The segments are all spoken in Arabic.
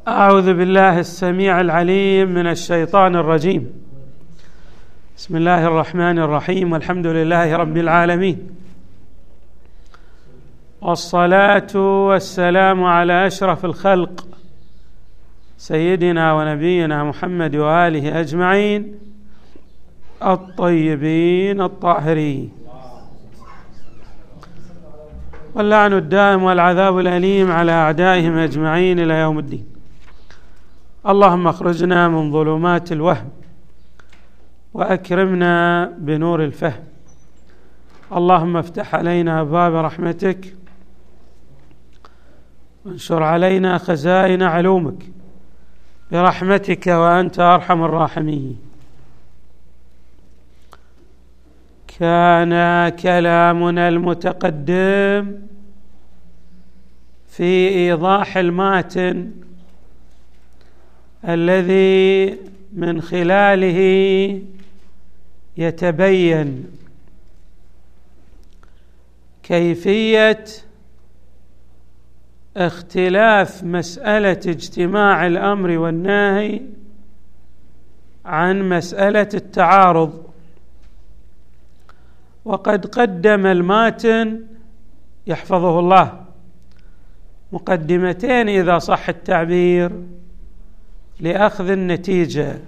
أعوذ بالله السميع العليم من الشيطان الرجيم. بسم الله الرحمن الرحيم، والحمد لله رب العالمين، والصلاة والسلام على أشرف الخلق سيدنا ونبينا محمد وآله أجمعين الطيبين الطاهرين، واللعن الدائم والعذاب الأليم على أعدائهم أجمعين إلى يوم الدين. اللهم اخرجنا من ظلمات الوهم وأكرمنا بنور الفهم. اللهم افتح علينا أبواب رحمتك وانشر علينا خزائن علومك برحمتك وأنت أرحم الراحمين. كان كلامنا المتقدم في إيضاح الماتن الذي من خلاله يتبين كيفية اختلاف مسألة اجتماع الأمر والنهي عن مسألة التعارض. وقد قدم الماتن يحفظه الله مقدمتين إذا صح التعبير لأخذ النتيجة.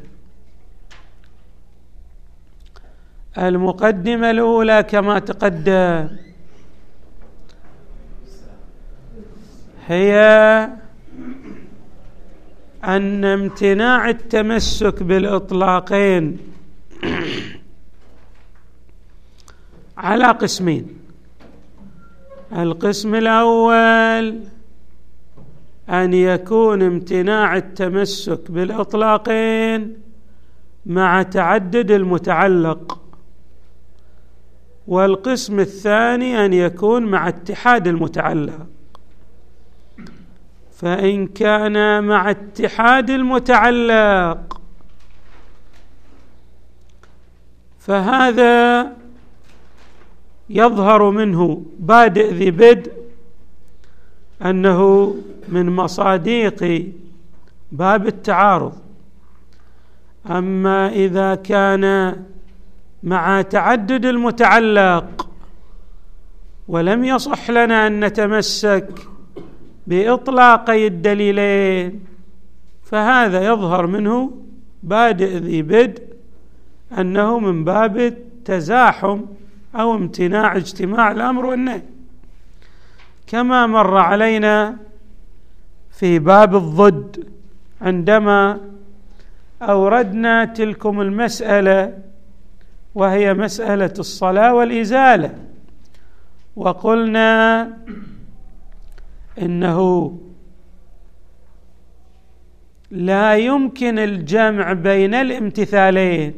المقدمة الأولى كما تقدم هي أن امتناع التمسك بالإطلاقين على قسمين. القسم الأول أن يكون امتناع التمسك بالإطلاقين مع تعدد المتعلق، والقسم الثاني أن يكون مع اتحاد المتعلق. فإن كان مع اتحاد المتعلق فهذا يظهر منه بادئ ذي بدء أنه من مصاديق باب التعارض. أما إذا كان مع تعدد المتعلق ولم يصح لنا أن نتمسك بإطلاقي الدليلين فهذا يظهر منه بادئ ذي بدء أنه من باب التزاحم أو امتناع اجتماع الأمر والنهي، كما مر علينا في باب الضد عندما أوردنا تلكم المسألة وهي مسألة الصلاة والإزالة، وقلنا إنه لا يمكن الجمع بين الامتثالين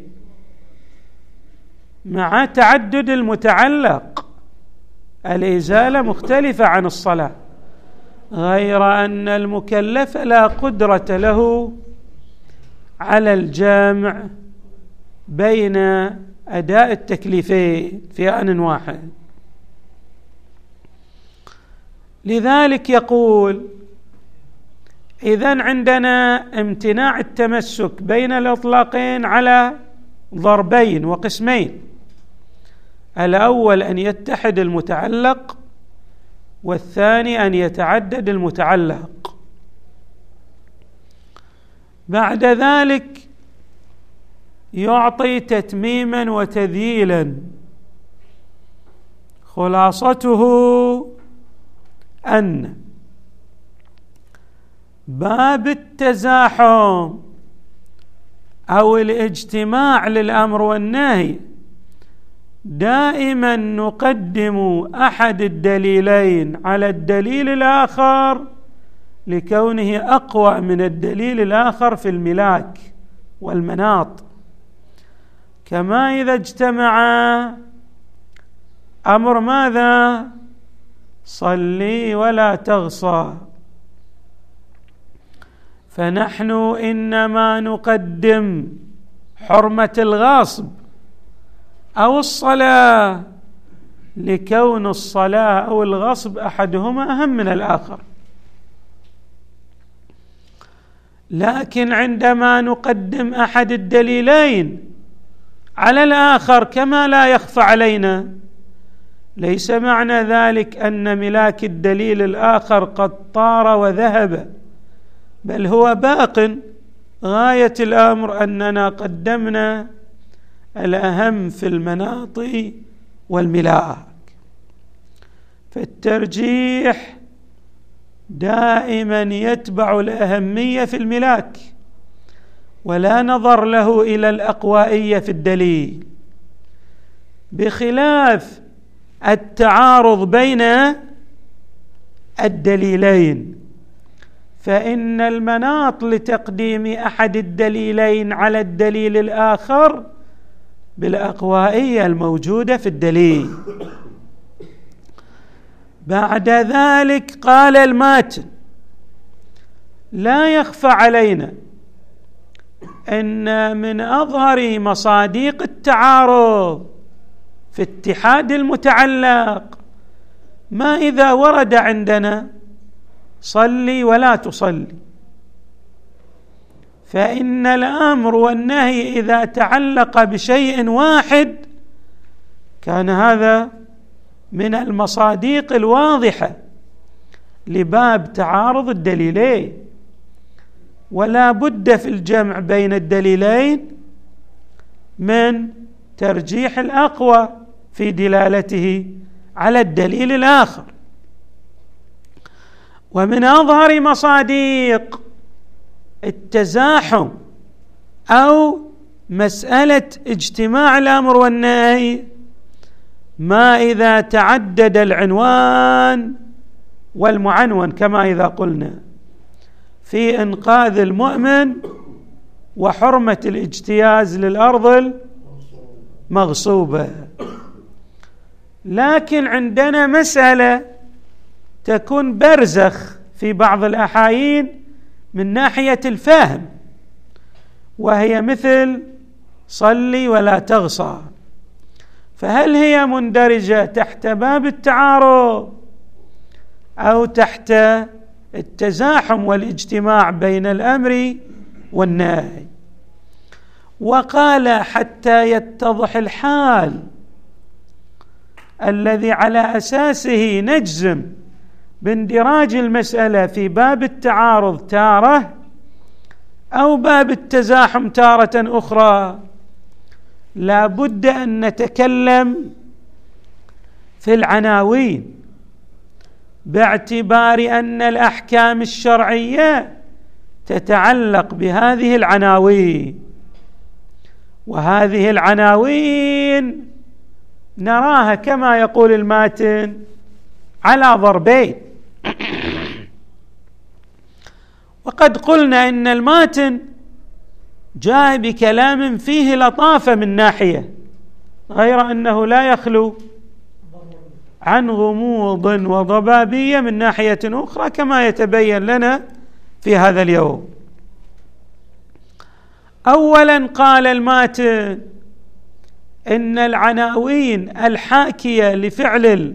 مع تعدد المتعلق. الإزالة مختلفة عن الصلاة، غير أن المكلف لا قدرة له على الجمع بين أداء التكليفين في آن واحد. لذلك يقول إذن عندنا امتناع التمسك بين الإطلاقين على ضربين وقسمين. الأول أن يتحد المتعلق، والثاني أن يتعدد المتعلق. بعد ذلك يعطي تتميما وتذييلا، خلاصته أن باب التزاحم أو الاجتماع للأمر والنهي دائما نقدم أحد الدليلين على الدليل الآخر لكونه أقوى من الدليل الآخر في الملاك والمناط. كما إذا اجتمع أمر ماذا؟ صلي ولا تغصى، فنحن إنما نقدم حرمة الغصب أو الصلاة لكون الصلاة أو الغصب أحدهما أهم من الآخر. لكن عندما نقدم أحد الدليلين على الآخر كما لا يخفى علينا، ليس معنى ذلك أن ملاك الدليل الآخر قد طار وذهب، بل هو باق. غاية الأمر أننا قدمنا الأهم في المناط والملاك. فالترجيح دائما يتبع الأهمية في الملاك، ولا نظر له إلى الأقوائية في الدليل، بخلاف التعارض بين الدليلين، فإن المناط لتقديم أحد الدليلين على الدليل الآخر بالأقوائية الموجودة في الدليل. بعد ذلك قال الماتن: لا يخفى علينا أن من أظهر مصادق التعارض في اتحاد المتعلق ما إذا ورد عندنا صلي ولا تصلي، فإن الأمر والنهي إذا تعلق بشيء واحد كان هذا من المصادق الواضحة لباب تعارض الدليلين، ولا بد في الجمع بين الدليلين من ترجيح الأقوى في دلالته على الدليل الآخر. ومن أظهر مصادق التزاحم أو مسألة اجتماع الأمر والنهي ما إذا تعدد العنوان والمعنون، كما إذا قلنا في إنقاذ المؤمن وحرمة الاجتياز للأرض المغصوبة. لكن عندنا مسألة تكون برزخ في بعض الأحايين من ناحية الفهم، وهي مثل صلي ولا تغصى، فهل هي مندرجة تحت باب التعارض أو تحت التزاحم والاجتماع بين الأمر والنهي؟ وقال حتى يتضح الحال الذي على أساسه نجزم باندراج المسألة في باب التعارض تارة أو باب التزاحم تارة أخرى، لا بد أن نتكلم في العناوين، باعتبار أن الأحكام الشرعية تتعلق بهذه العناوين، وهذه العناوين نراها كما يقول الماتن على ضربين. وقد قلنا إن الماتن جاء بكلام فيه لطافة من ناحية، غير أنه لا يخلو عن غموض وضبابية من ناحية أخرى كما يتبين لنا في هذا اليوم. أولا قال الماتن إن العناوين الحاكية لفعل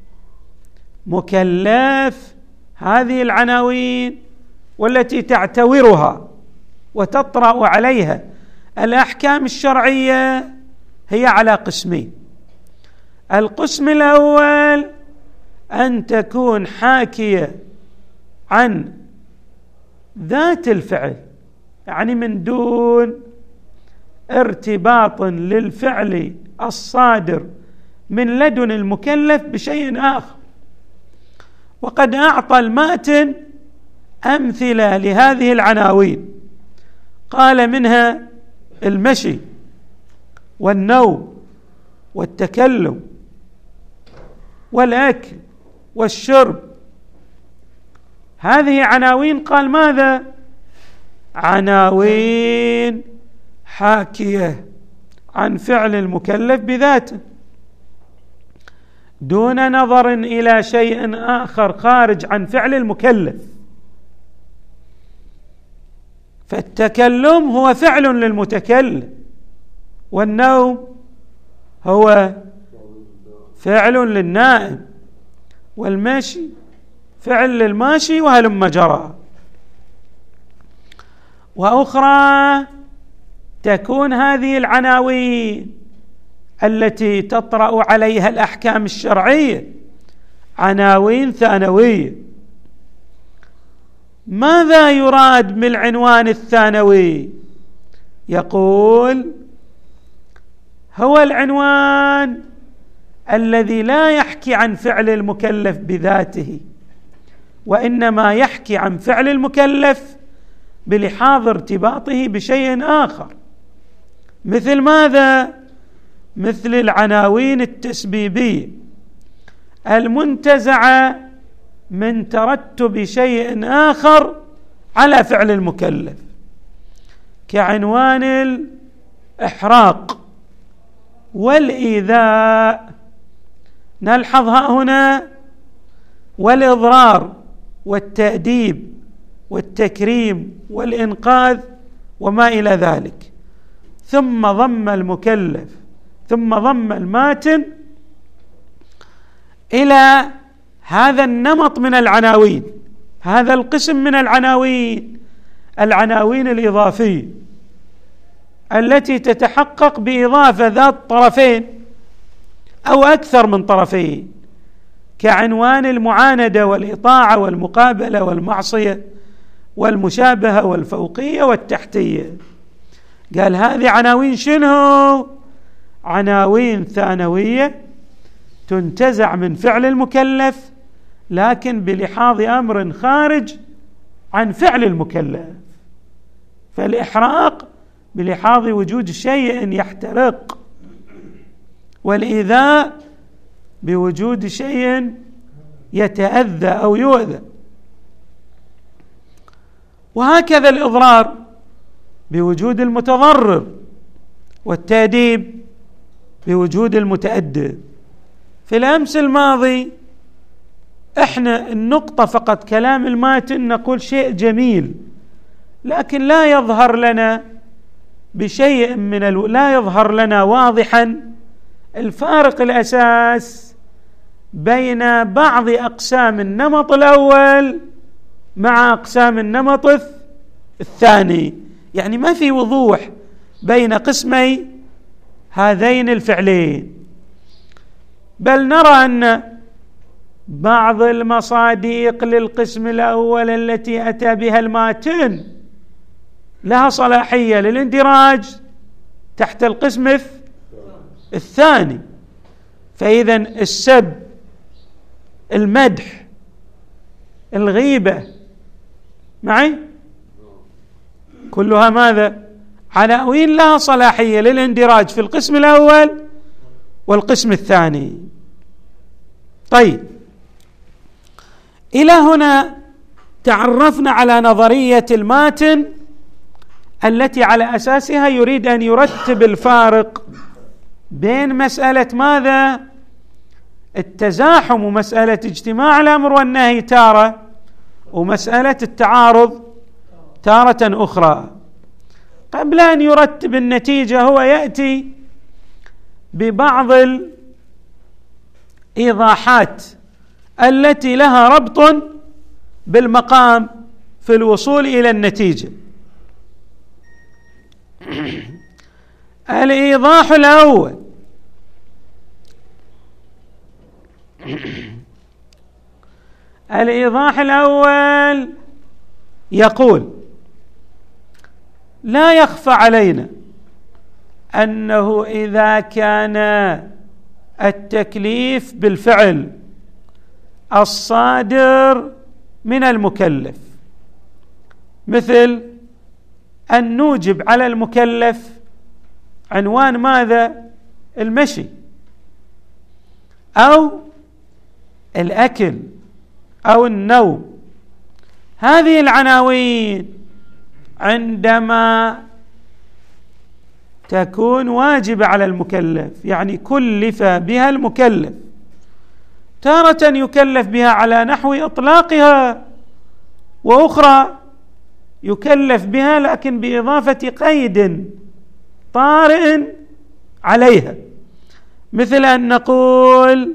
المكلف، هذه العناوين والتي تعتورها وتطرأ عليها الأحكام الشرعية هي على قسمين. القسم الأول أن تكون حاكية عن ذات الفعل، يعني من دون ارتباط للفعل الصادر من لدن المكلف بشيء آخر. وقد أعطى الماتن أمثلة لهذه العناوين، قال منها المشي والنوم والتكلم والأكل والشرب، هذه عناوين قال ماذا؟ عناوين حاكية عن فعل المكلف بذاته دون نظر إلى شيء آخر خارج عن فعل المكلف. فالتكلم هو فعل للمتكلم، والنوم هو فعل للنائم، والمشي فعل للماشي، وهلم جرى. وأخرى تكون هذه العناوين التي تطرأ عليها الأحكام الشرعية عناوين ثانوية. ماذا يراد بالعنوان الثانوي؟ يقول هو العنوان الذي لا يحكي عن فعل المكلف بذاته، وإنما يحكي عن فعل المكلف بلحاظ ارتباطه بشيء آخر. مثل ماذا؟ مثل العناوين التسبيبية المنتزعة من ترتب شيء آخر على فعل المكلف، كعنوان الإحراق والإيذاء، نلحظها هنا، والإضرار والتأديب والتكريم والإنقاذ وما إلى ذلك. ثم ضم المكلف، ثم ضم الماتن إلى هذا النمط من العناوين، هذا القسم من العناوين، العناوين الإضافية التي تتحقق بإضافة ذات طرفين أو أكثر من طرفين، كعنوان المعاندة والإطاعة والمقابلة والمعصية والمشابهة والفوقية والتحتية. قال هذه عناوين شنو؟ عناوين ثانوية تنتزع من فعل المكلف لكن بلحاظ أمر خارج عن فعل المكلف. فالإحراق بلحاظ وجود شيء يحترق، والإيذاء بوجود شيء يتأذى أو يؤذى، وهكذا الإضرار بوجود المتضرر، والتأديب بوجود المتأدب. في الأمس الماضي احنا النقطة فقط كلام الماتن نقول شيء جميل، لكن لا يظهر لنا بشيء لا يظهر لنا واضحا الفارق الأساس بين بعض أقسام النمط الأول مع أقسام النمط الثاني. يعني ما في وضوح بين قسمي هذين الفعلين، بل نرى أن بعض المصادق للقسم الأول التي أتى بها الماتن لها صلاحية للاندراج تحت القسم الثاني. فإذا السب، المدح، الغيبة معي كلها ماذا؟ عناوين لها صلاحية للاندراج في القسم الأول والقسم الثاني. طيب، إلى هنا تعرفنا على نظرية الماتن التي على أساسها يريد أن يرتب الفارق بين مسألة ماذا؟ التزاحم ومسألة اجتماع الأمر والنهي تارة، ومسألة التعارض تارة أخرى. قبل أن يرتب النتيجة هو يأتي ببعض الإيضاحات التي لها ربط بالمقام في الوصول إلى النتيجة. الإيضاح الأول: الإيضاح الأول يقول: لا يخفى علينا أنه إذا كان التكليف بالفعل الصادر من المكلف، مثل أن نوجب على المكلف عنوان ماذا؟ المشي أو الأكل أو النوم، هذه العناوين عندما تكون واجبة على المكلف، يعني كلف بها المكلف، تارة يكلف بها على نحو إطلاقها، وأخرى يكلف بها لكن بإضافة قيد طارئ عليها، مثل أن نقول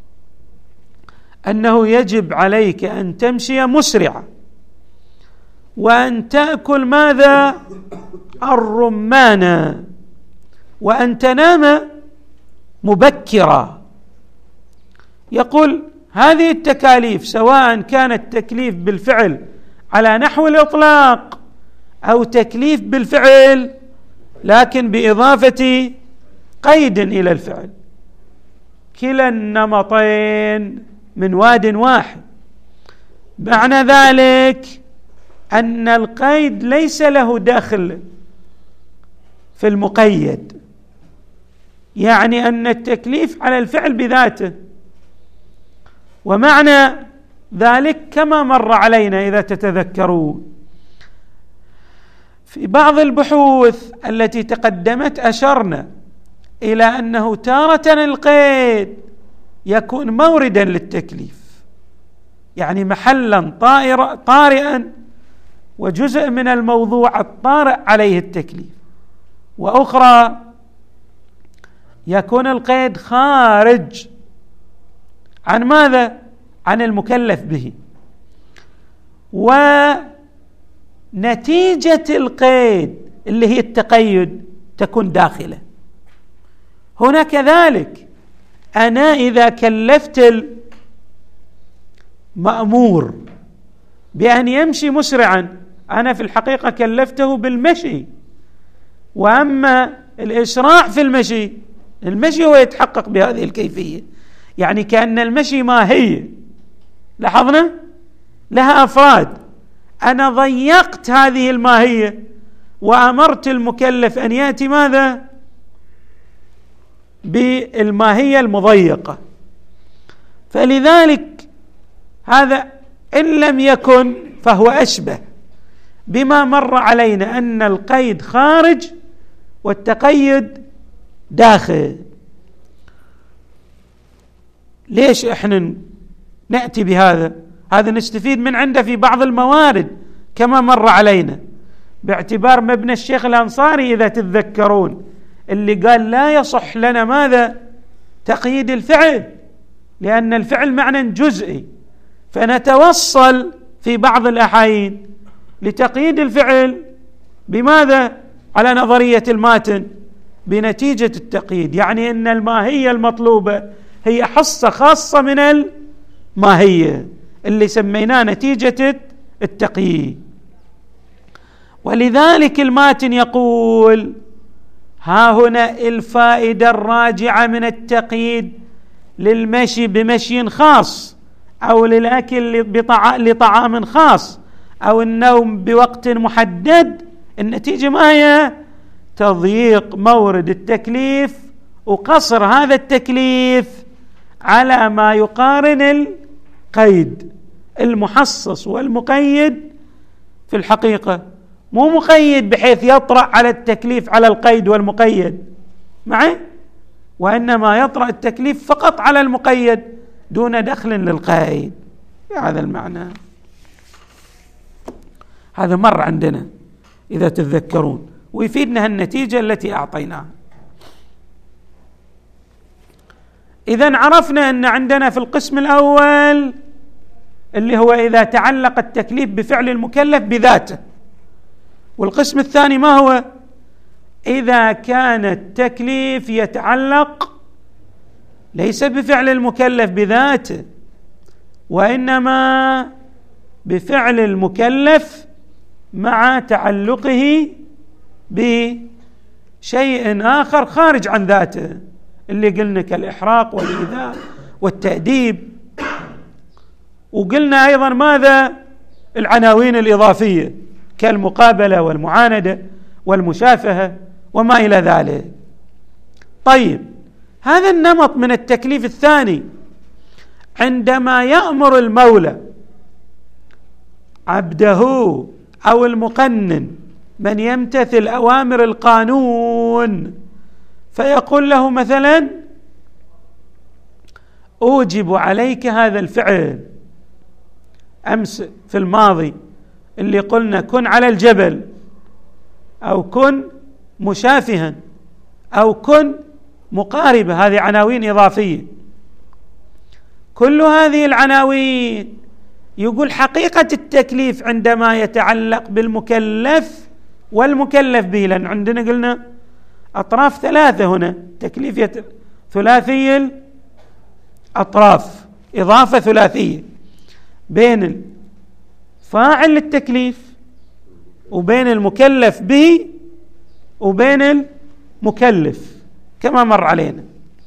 أنه يجب عليك أن تمشي مسرعا، وأن تأكل ماذا؟ الرمان، وأن تنام مبكرا. يقول هذه التكاليف سواء كانت تكليف بالفعل على نحو الإطلاق أو تكليف بالفعل لكن بإضافة قيد إلى الفعل، كلا النمطين من واد واحد. معنى ذلك أن القيد ليس له داخل في المقيد، يعني أن التكليف على الفعل بذاته. ومعنى ذلك كما مر علينا إذا تتذكرون في بعض البحوث التي تقدمت أشرنا إلى أنه تارة القيد يكون موردا للتكليف، يعني محلا طارئا وجزء من الموضوع الطارئ عليه التكليف، وأخرى يكون القيد خارج عن ماذا؟ عن المكلف به، ونتيجة القيد اللي هي التقيد تكون داخله. هنا كذلك أنا إذا كلفت المأمور بأن يمشي مسرعا، أنا في الحقيقة كلفته بالمشي، وأما الإسراع في المشي هو يتحقق بهذه الكيفية، يعني كأن المشي ماهية، لاحظنا لها أفراد، أنا ضيقت هذه الماهية وأمرت المكلف أن يأتي ماذا؟ بالماهية المضيقة. فلذلك هذا إن لم يكن فهو أشبه بما مر علينا أن القيد خارج والتقيد داخل. ليش احنا نأتي بهذا؟ هذا نستفيد من عنده في بعض الموارد كما مر علينا، باعتبار مبنى الشيخ الأنصاري إذا تتذكرون اللي قال لا يصح لنا ماذا؟ تقييد الفعل، لأن الفعل معنى جزئي، فنتوصل في بعض الأحايين لتقييد الفعل بماذا؟ على نظرية الماتن بنتيجة التقييد، يعني أن الماهية المطلوبة هي حصة خاصة من الماهية اللي سميناه نتيجة التقييد. ولذلك الماتن يقول ها هنا الفائدة الراجعة من التقييد للمشي بمشي خاص، أو للأكل لطعام خاص، أو النوم بوقت محدد، النتيجة ما هي؟ تضييق مورد التكليف وقصر هذا التكليف على ما يقارن القيد. المحصص والمقيد في الحقيقة مو مقيد بحيث يطرأ على التكليف على القيد والمقيد معي، وإنما يطرأ التكليف فقط على المقيد دون دخل للقيد. بهذا المعنى هذا مر عندنا إذا تتذكرون، ويفيدنا النتيجة التي أعطيناها. إذن عرفنا أن عندنا في القسم الأول اللي هو إذا تعلق التكليف بفعل المكلف بذاته، والقسم الثاني ما هو؟ إذا كان التكليف يتعلق ليس بفعل المكلف بذاته وإنما بفعل المكلف مع تعلقه بشيء آخر خارج عن ذاته، اللي قلنا كالإحراق والإيذاء والتأديب. وقلنا أيضا ماذا؟ العناوين الإضافية كالمقابلة والمعاندة والمشافهة وما إلى ذلك. طيب، هذا النمط من التكليف الثاني عندما يأمر المولى عبده أو المقنن من يمتثل أوامر القانون فيقول له مثلا أوجب عليك هذا الفعل. أمس في الماضي اللي قلنا كن على الجبل، أو كن مشافها، أو كن مقاربة، هذه عناوين إضافية. كل هذه العناوين يقول حقيقة التكليف عندما يتعلق بالمكلف والمكلف به، لأن عندنا قلنا أطراف ثلاثة هنا، تكليف ثلاثي الأطراف، إضافة ثلاثية بين فاعل التكليف وبين المكلف به وبين المكلف كما مر علينا.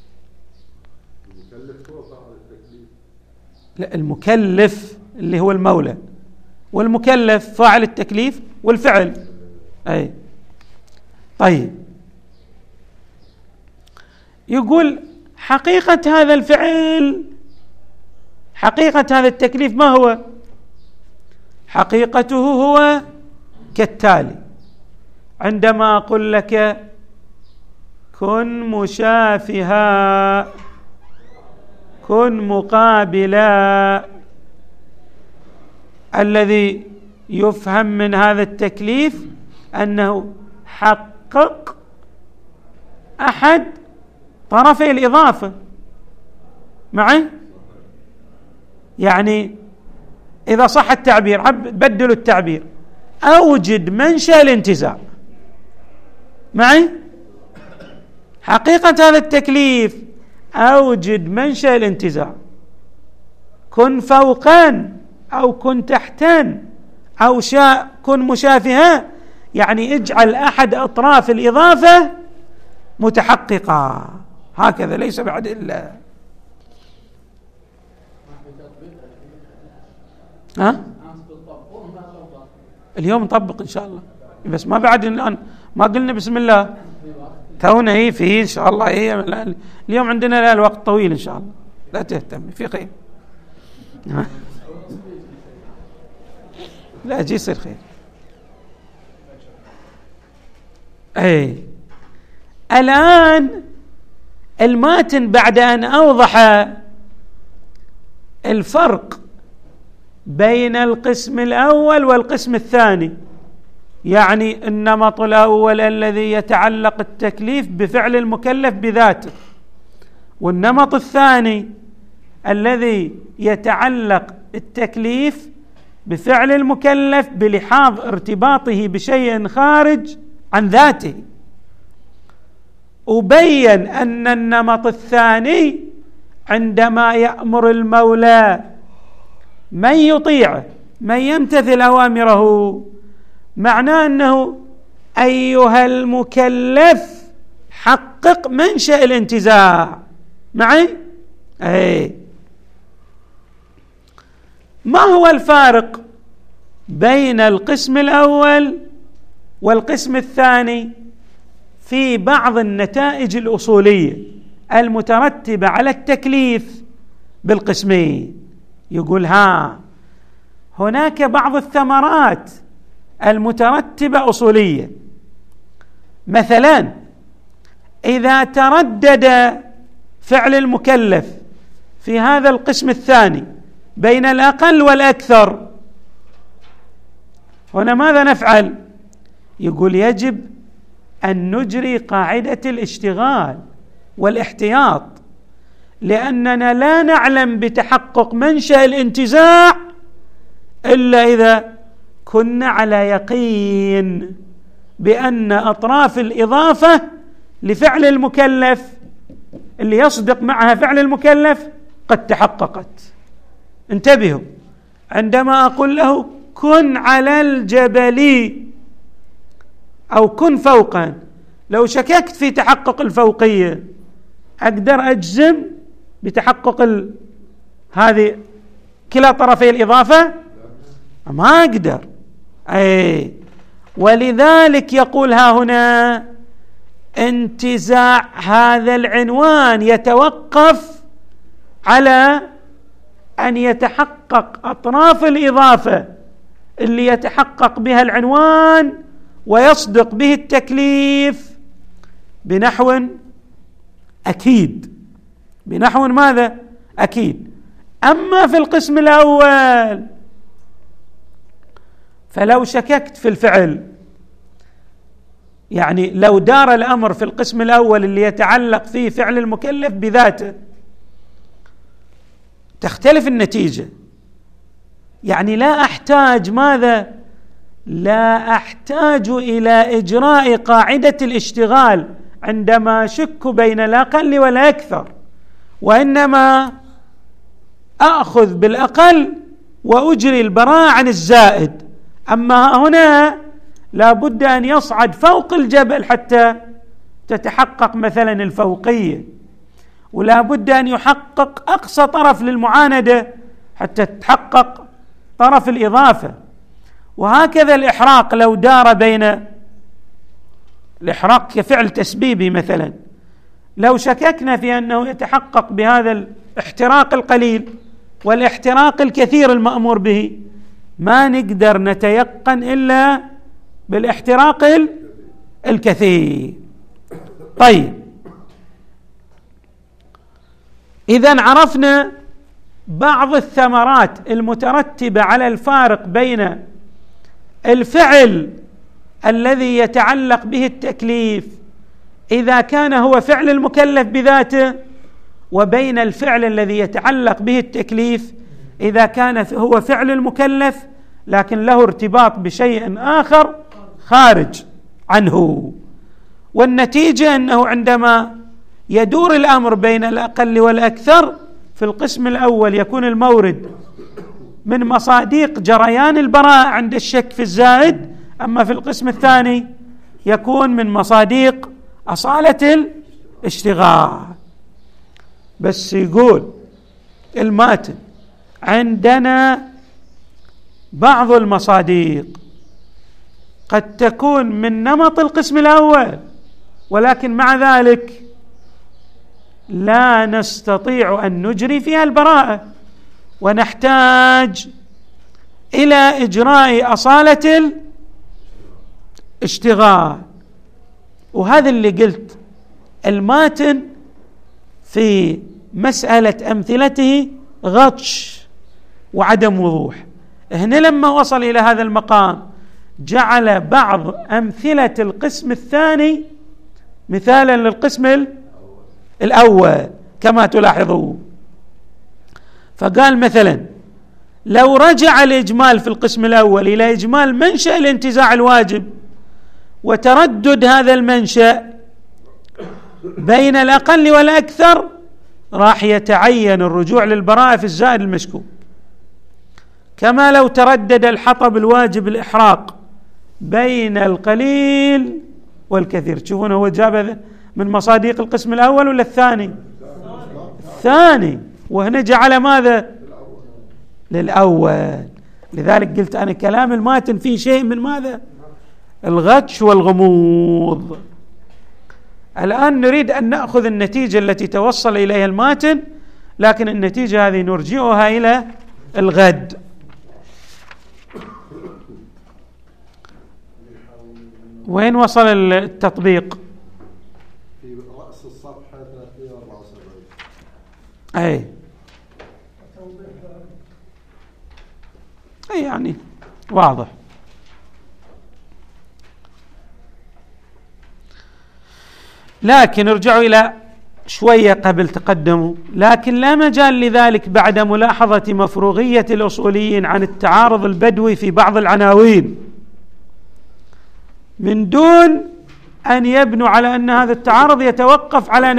المكلف هو فاعل التكليف؟ لا، المكلف اللي هو المولى، والمكلف فاعل التكليف والفعل. أي طيب، يقول حقيقة هذا الفعل، حقيقة هذا التكليف ما هو؟ حقيقته هو كالتالي: عندما أقول لك كن مشافها، كن مقابلا، الذي يفهم من هذا التكليف أنه حقق أحد طرفي الإضافة معي. يعني إذا صح التعبير، بدلوا التعبير، أوجد منشأ الانتزاع معي. حقيقة هذا التكليف أوجد منشأ الانتزاع، كن فوقا أو كن تحتا أو كن مشافها، يعني اجعل أحد أطراف الإضافة متحققة، هكذا ليس بعد إلا. ها؟ اليوم نطبق إن شاء الله، بس ما بعد الآن، ما قلنا بسم الله تونا فيه إن شاء الله. اليوم عندنا لا الوقت طويل إن شاء الله، لا تهتم في خير. لا أجي يصير خير. أي الآن الماتن بعد أن أوضح الفرق بين القسم الأول والقسم الثاني، يعني النمط الأول الذي يتعلق التكليف بفعل المكلف بذاته، والنمط الثاني الذي يتعلق التكليف بفعل المكلف بلحاظ ارتباطه بشيء خارج عن ذاته، وبين أن النمط الثاني عندما يأمر المولى من يطيعه، من يمتثل أوامره، معناه أنه أيها المكلف حقق منشأ الانتزاع معي. أي ما هو الفارق بين القسم الأول والقسم الثاني في بعض النتائج الأصولية المترتبة على التكليف بالقسمين؟ يقول هناك بعض الثمرات المترتبة أصولية، مثلا إذا تردد فعل المكلف في هذا القسم الثاني بين الأقل والأكثر، هنا ماذا نفعل؟ يقول يجب أن نجري قاعدة الاشتغال والاحتياط، لأننا لا نعلم بتحقق منشأ الانتزاع إلا إذا كنا على يقين بأن أطراف الإضافة لفعل المكلف اللي يصدق معها فعل المكلف قد تحققت. انتبهوا، عندما أقول له كن على الجبل أو كن فوقا، لو شككت في تحقق الفوقية أقدر أجزم بتحقق هذه كلا طرفي الإضافة؟ ما أقدر. أي ولذلك يقول هنا انتزاع هذا العنوان يتوقف على أن يتحقق أطراف الإضافة اللي يتحقق بها العنوان ويصدق به التكليف بنحو أكيد. بنحو ماذا؟ أكيد. أما في القسم الأول فلو شككت في الفعل، يعني لو دار الأمر في القسم الأول اللي يتعلق فيه فعل المكلف بذاته تختلف النتيجة، يعني لا أحتاج ماذا؟ لا أحتاج إلى إجراء قاعدة الاشتغال عندما أشك بين الأقل والأكثر، وإنما أخذ بالأقل وأجري البراءة عن الزائد. أما هنا لا بد أن يصعد فوق الجبل حتى تتحقق مثلا الفوقية، ولا بد أن يحقق أقصى طرف للمعاندة حتى تتحقق طرف الإضافة. وهكذا الإحراق لو دار بين الإحراق كفعل تسبيبي مثلا، لو شككنا في أنه يتحقق بهذا الاحتراق القليل والاحتراق الكثير المأمور به، ما نقدر نتيقن إلا بالاحتراق الكثير. طيب، إذن عرفنا بعض الثمرات المترتبة على الفارق بين الفعل الذي يتعلق به التكليف إذا كان هو فعل المكلف بذاته، وبين الفعل الذي يتعلق به التكليف إذا كان هو فعل المكلف لكن له ارتباط بشيء آخر خارج عنه. والنتيجة أنه عندما يدور الأمر بين الأقل والأكثر في القسم الأول يكون المورد من مصادق جريان البراءة عند الشك في الزائد، أما في القسم الثاني يكون من مصادق أصالة الاشتغال. بس يقول الماتن عندنا بعض المصادق قد تكون من نمط القسم الأول، ولكن مع ذلك لا نستطيع أن نجري فيها البراءة، ونحتاج إلى إجراء أصالة الاشتغال. وهذا اللي قلت الماتن في مسألة أمثلته غطش وعدم وضوح. هنا لما وصل إلى هذا المقام جعل بعض أمثلة القسم الثاني مثالا للقسم الأول كما تلاحظون. فقال مثلا لو رجع الإجمال في القسم الأول إلى إجمال منشأ الانتزاع الواجب وتردد هذا المنشأ بين الأقل والأكثر، راح يتعين الرجوع للبراءة في الزائد المشكوك، كما لو تردد الحطب الواجب الإحراق بين القليل والكثير. تشوفون هو جاب من مصادق القسم الأول ولا الثاني؟ الثاني، وهنا جعل ماذا؟ للأول. لذلك قلت أنا كلام الماتن فيه شيء من ماذا؟ الغش والغموض. الآن نريد أن نأخذ النتيجة التي توصل إليها الماتن، لكن النتيجة هذه نرجعها إلى الغد. وين وصل التطبيق؟ في رأس الصفحة 374. أي يعني واضح. لكن ارجعوا إلى شوية قبل تقدموا، لكن لا مجال لذلك بعد ملاحظة مفروغية الأصوليين عن التعارض البدوي في بعض العناوين، من دون أن يبنوا على أن هذا التعارض يتوقف على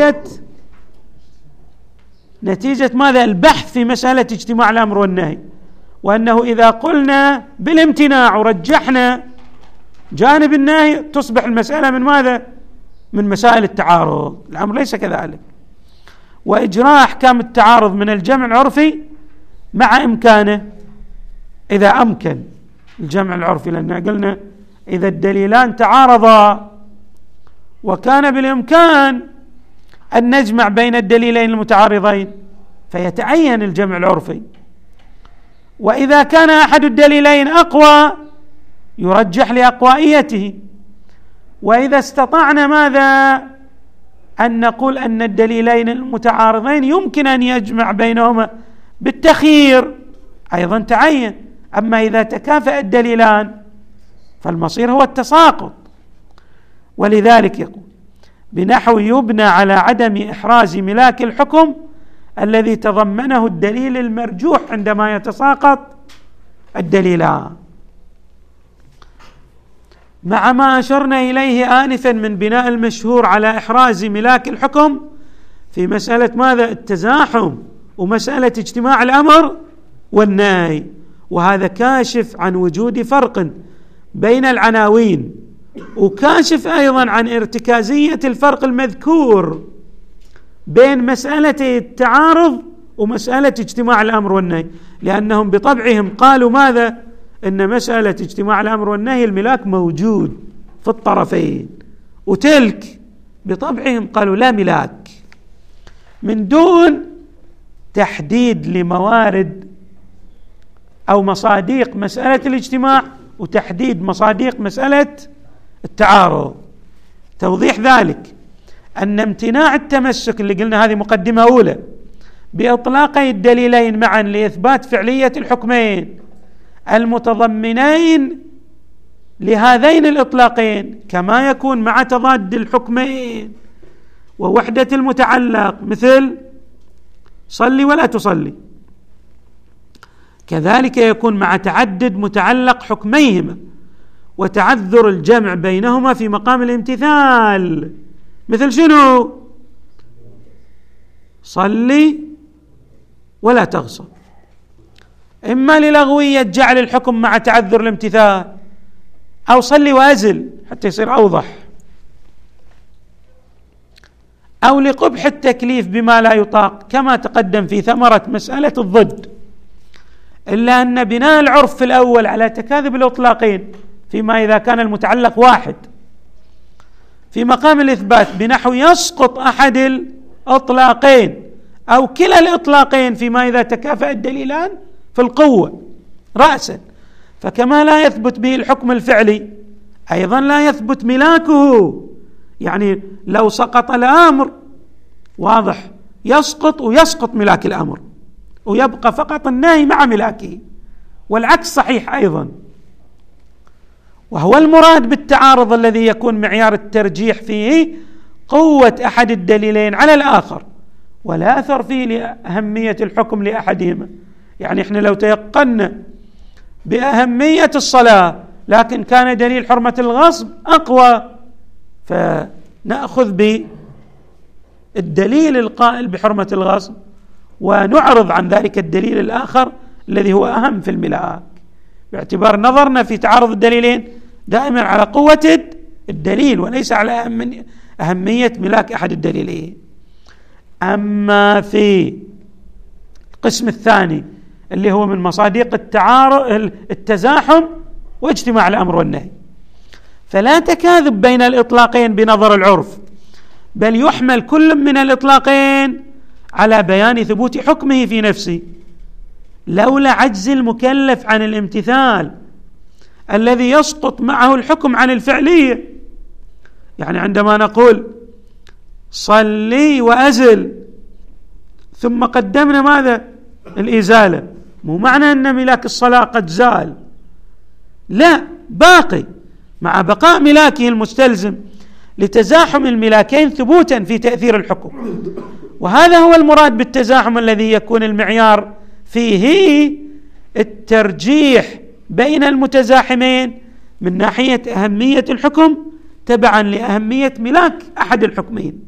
نتيجة ماذا؟ البحث في مسألة اجتماع الأمر والنهي، وأنه إذا قلنا بالامتناع ورجحنا جانب النهي تصبح المسألة من ماذا؟ من مسائل التعارض. الأمر ليس كذلك. وإجراء أحكام التعارض من الجمع العرفي مع إمكانه إذا أمكن الجمع العرفي، لأن قلنا إذا الدليلان تعارضا وكان بالإمكان أن نجمع بين الدليلين المتعارضين فيتعين الجمع العرفي، وإذا كان أحد الدليلين أقوى يرجح لأقوائيته، وإذا استطعنا ماذا؟ أن نقول أن الدليلين المتعارضين يمكن أن يجمع بينهما بالتخيير أيضا تعين. أما إذا تكافأ الدليلان فالمصير هو التساقط. ولذلك يقول بنحو يبنى على عدم إحراز ملاك الحكم الذي تضمنه الدليل المرجوح عندما يتساقط الدليلان، مع ما أشرنا إليه آنفا من بناء المشهور على إحراز ملاك الحكم في مسألة ماذا؟ التزاحم ومسألة اجتماع الأمر والنهي. وهذا كاشف عن وجود فرق بين العناوين، وكاشف أيضا عن ارتكازية الفرق المذكور بين مسألة التعارض ومسألة اجتماع الأمر والنهي، لأنهم بطبعهم قالوا ماذا؟ إن مسألة اجتماع الأمر والنهي الملاك موجود في الطرفين، وتلك بطبعهم قالوا لا ملاك، من دون تحديد لموارد أو مصادق مسألة الاجتماع وتحديد مصادق مسألة التعارض. توضيح ذلك أن امتناع التمسك اللي قلنا هذه مقدمة أولى بإطلاقي الدليلين معا لإثبات فعلية الحكمين المتضمنين لهذين الإطلاقين، كما يكون مع تضاد الحكمين ووحدة المتعلق مثل صلي ولا تصلي، كذلك يكون مع تعدد متعلق حكميهما وتعذر الجمع بينهما في مقام الامتثال، مثل شنو؟ صلي ولا تغصب، إما للغوية جعل الحكم مع تعذر الامتثال، أو صلي وأزل حتى يصير أوضح، أو لقبح التكليف بما لا يطاق كما تقدم في ثمرة مسألة الضد. إلا أن بناء العرف في الأول على تكاذب الإطلاقين فيما إذا كان المتعلق واحد في مقام الإثبات بنحو يسقط أحد الإطلاقين أو كلا الإطلاقين فيما إذا تكافأ الدليلان في القوة رأسا، فكما لا يثبت به الحكم الفعلي أيضا لا يثبت ملاكه. يعني لو سقط الأمر واضح يسقط ويسقط ملاك الأمر ويبقى فقط النهي مع ملاكه، والعكس صحيح أيضا. وهو المراد بالتعارض الذي يكون معيار الترجيح فيه قوة أحد الدليلين على الآخر ولا أثر فيه لأهمية الحكم لأحدهما. يعني إحنا لو تيقنا بأهمية الصلاة لكن كان دليل حرمة الغصب أقوى فنأخذ بالدليل القائل بحرمة الغصب ونعرض عن ذلك الدليل الآخر الذي هو أهم في الملاك، باعتبار نظرنا في تعارض الدليلين دائما على قوة الدليل وليس على أهمية ملاك أحد الدليلين. أما في القسم الثاني اللي هو من مصادق التعارض التزاحم واجتماع الأمر والنهي، فلا تكاذب بين الإطلاقين بنظر العرف، بل يحمل كل من الإطلاقين على بيان ثبوت حكمه في نفسه لولا عجز المكلف عن الامتثال الذي يسقط معه الحكم عن الفعلية. يعني عندما نقول صلي وأزل ثم قدمنا ماذا؟ الإزالة، مو معنى أن ملاك الصلاة قد زال، لا، باقي مع بقاء ملاكه المستلزم لتزاحم الملاكين ثبوتا في تأثير الحكم. وهذا هو المراد بالتزاحم الذي يكون المعيار فيه الترجيح بين المتزاحمين من ناحية أهمية الحكم تبعا لأهمية ملاك أحد الحكمين،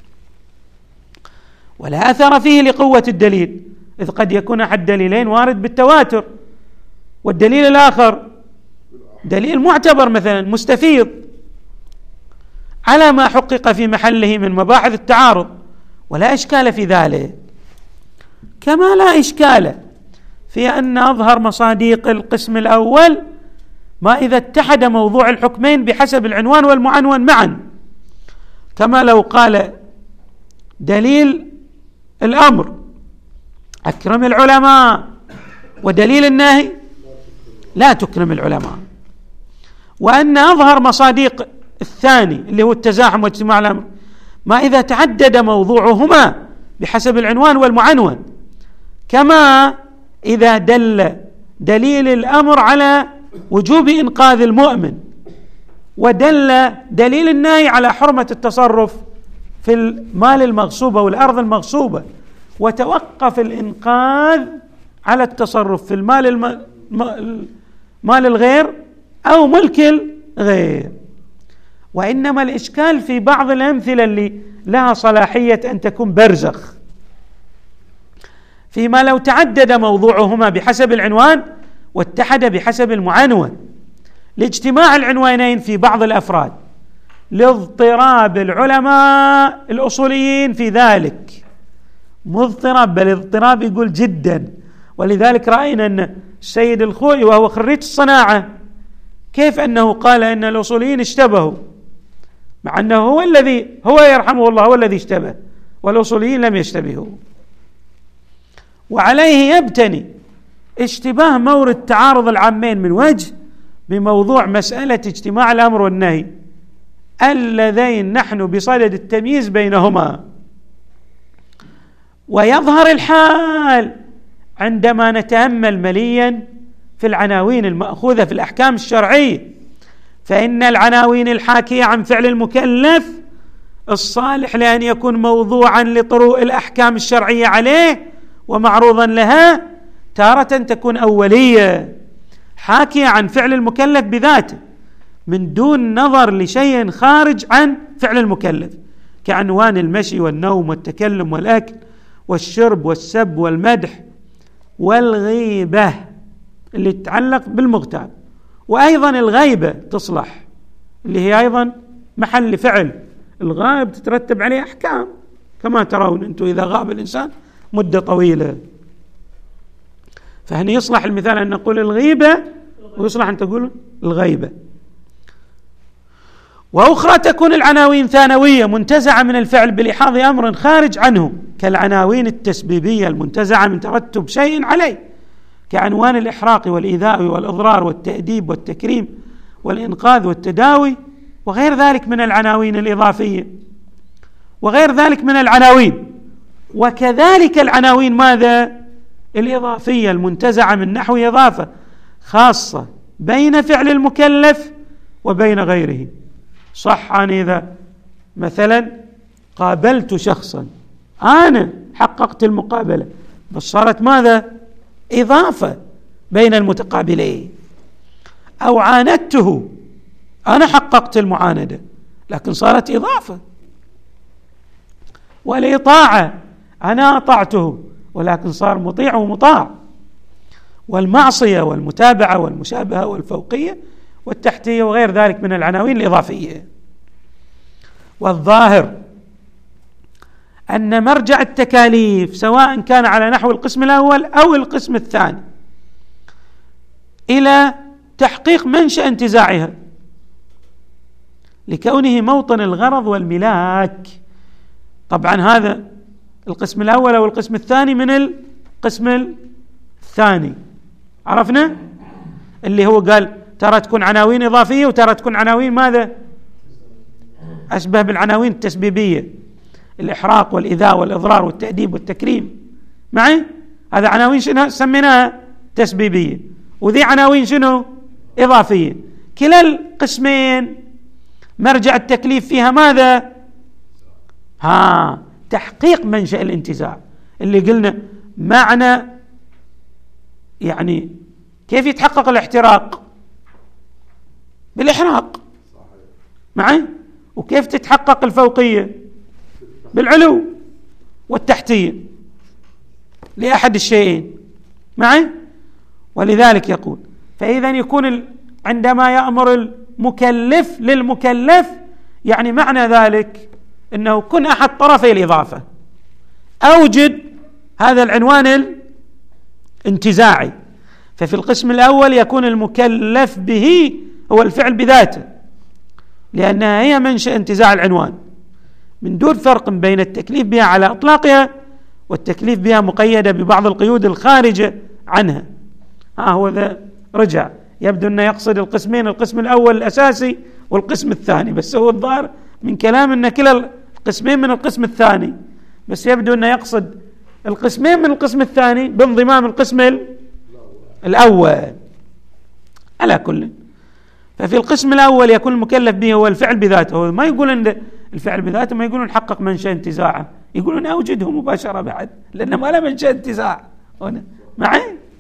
ولا أثر فيه لقوة الدليل، إذ قد يكون أحد دليلين وارد بالتواتر والدليل الآخر دليل معتبر مثلا مستفيض على ما حقق في محله من مباحث التعارض، ولا إشكال في ذلك. كما لا إشكال في أن أظهر مصادق القسم الأول ما إذا اتحد موضوع الحكمين بحسب العنوان والمعنون معا، كما لو قال دليل الأمر أكرم العلماء ودليل النهي لا تكرم العلماء، وأن أظهر مصادق الثاني اللي هو التزاحم واجتماع الأمر ما إذا تعدد موضوعهما بحسب العنوان والمعنون، كما إذا دل دليل الأمر على وجوب إنقاذ المؤمن ودل دليل النهي على حرمة التصرف في المال المغصوبة والأرض المغصوبة، وتوقف الإنقاذ على التصرف في مال الغير أو ملك الغير. وإنما الإشكال في بعض الأمثلة اللي لها صلاحية أن تكون برزخ، فيما لو تعدد موضوعهما بحسب العنوان واتحد بحسب المعنون، لاجتماع العنوانين في بعض الأفراد، لاضطراب العلماء الأصوليين في ذلك. مضطرب، بل اضطراب يقول جدا. ولذلك رأينا أن السيد الخوئي وهو خريج الصناعة كيف أنه قال أن الأصوليين اشتبهوا، مع أنه هو يرحمه الله هو الذي اشتبه، والأصوليين لم يشتبهوا. وعليه يبتني اشتباه مورد تعارض العامين من وجه بموضوع مسألة اجتماع الأمر والنهي اللذين نحن بصدد التمييز بينهما. ويظهر الحال عندما نتأمل مليا في العناوين المأخوذة في الأحكام الشرعية، فإن العناوين الحاكية عن فعل المكلف الصالح لأن يكون موضوعا لطروء الأحكام الشرعية عليه ومعروضا لها، تارة تكون أولية حاكية عن فعل المكلف بذاته من دون نظر لشيء خارج عن فعل المكلف، كعنوان المشي والنوم والتكلم والأكل والشرب والسب والمدح والغيبة اللي تتعلق بالمغتاب. وأيضا الغيبة تصلح، اللي هي أيضا محل فعل الغائب تترتب عليه أحكام، كما ترون أنتم إذا غاب الإنسان مدة طويلة. فهنا يصلح المثال أن نقول الغيبة، ويصلح أن تقول الغيبة. وأخرى تكون العناوين ثانوية منتزعة من الفعل بلحاظ أمر خارج عنه، كالعناوين التسبيبية المنتزعة من ترتب شيء عليه، كعنوان الإحراق والإيذاء والإضرار والتأديب والتكريم والإنقاذ والتداوي وغير ذلك من العناوين الإضافية وغير ذلك من العناوين. وكذلك العناوين ماذا؟ الإضافية المنتزعة من نحو إضافة خاصة بين فعل المكلف وبين غيره. صح أن إذا مثلا قابلت شخصا أنا حققت المقابلة، بس صارت ماذا؟ إضافة بين المتقابلين. أو عاندته، أنا حققت المعاندة لكن صارت إضافة. والإطاعة، أنا أطعته ولكن صار مطيع ومطاع. والمعصية والمتابعة والمشابهة والفوقية والتحتية وغير ذلك من العناوين الإضافية. والظاهر أن مرجع التكاليف سواء كان على نحو القسم الأول أو القسم الثاني إلى تحقيق منشأ انتزاعها لكونه موطن الغرض والملاك. طبعا هذا القسم الأول أو القسم الثاني من القسم الثاني، عرفنا اللي هو قال ترى تكون عناوين إضافية وترى تكون عناوين ماذا؟ أشبه بالعناوين التسبيبية، الإحراق والإيذاء والإضرار والتأديب والتكريم معي، هذا عناوين شنو سميناها؟ تسبيبية. وذي عناوين شنو؟ إضافية. كلا القسمين مرجع التكليف فيها ماذا؟ تحقيق منشأ الانتزاع اللي قلنا معنى، يعني كيف يتحقق الاحتراق؟ بالإحراق معي. وكيف تتحقق الفوقية؟ بالعلو والتحتية لأحد الشيئين معي. ولذلك يقول فإذا يكون عندما يأمر المكلف للمكلف يعني معنى ذلك أنه كن أحد طرفي الإضافة، أوجد هذا العنوان الانتزاعي. ففي القسم الأول يكون المكلف به هو الفعل بذاته لأنها هي منشأ انتزاع العنوان، من دون فرق بين التكليف بها على إطلاقها والتكليف بها مقيدة ببعض القيود الخارجة عنها. هو ذا رجع يبدو أنه يقصد القسمين، القسم الأول الأساسي والقسم الثاني، بس هو الظاهر من كلام أن كلا القسمين من القسم الثاني، بس يبدو أنه يقصد القسمين من القسم الثاني بانضمام القسم الأول. على كل، ففي القسم الأول يكون المكلف به هو الفعل بذاته، ما يقول أن الفعل بذاته، ما يقولون حقق منشأ انتزاعه، يقولون أوجده مباشرة بعد، لأن ما له منشأ انتزاع هنا معي،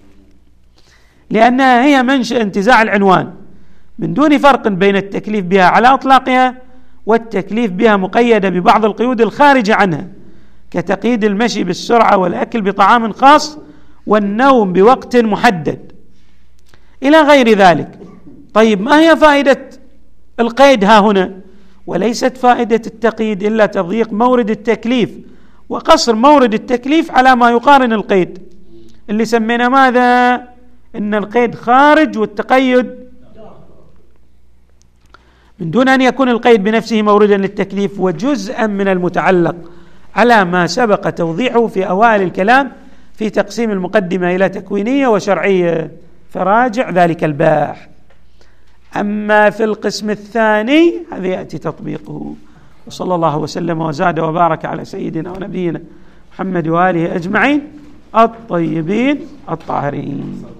لأنها هي منشأ انتزاع العنوان من دون فرق بين التكليف بها على إطلاقها والتكليف بها مقيدة ببعض القيود الخارجة عنها، كتقييد المشي بالسرعة والأكل بطعام خاص والنوم بوقت محدد إلى غير ذلك. طيب ما هي فائدة القيد ها هنا؟ وليست فائدة التقييد إلا تضييق مورد التكليف وقصر مورد التكليف على ما يقارن القيد، اللي سمينا ماذا؟ إن القيد خارج والتقيد من دون أن يكون القيد بنفسه موردا للتكليف وجزءا من المتعلق، على ما سبق توضيحه في أوائل الكلام في تقسيم المقدمة إلى تكوينية وشرعية، فراجع ذلك الباحث. أما في القسم الثاني هذا يأتي تطبيقه. وصلى الله وسلم وزاد وبارك على سيدنا ونبينا محمد وآله أجمعين الطيبين الطاهرين.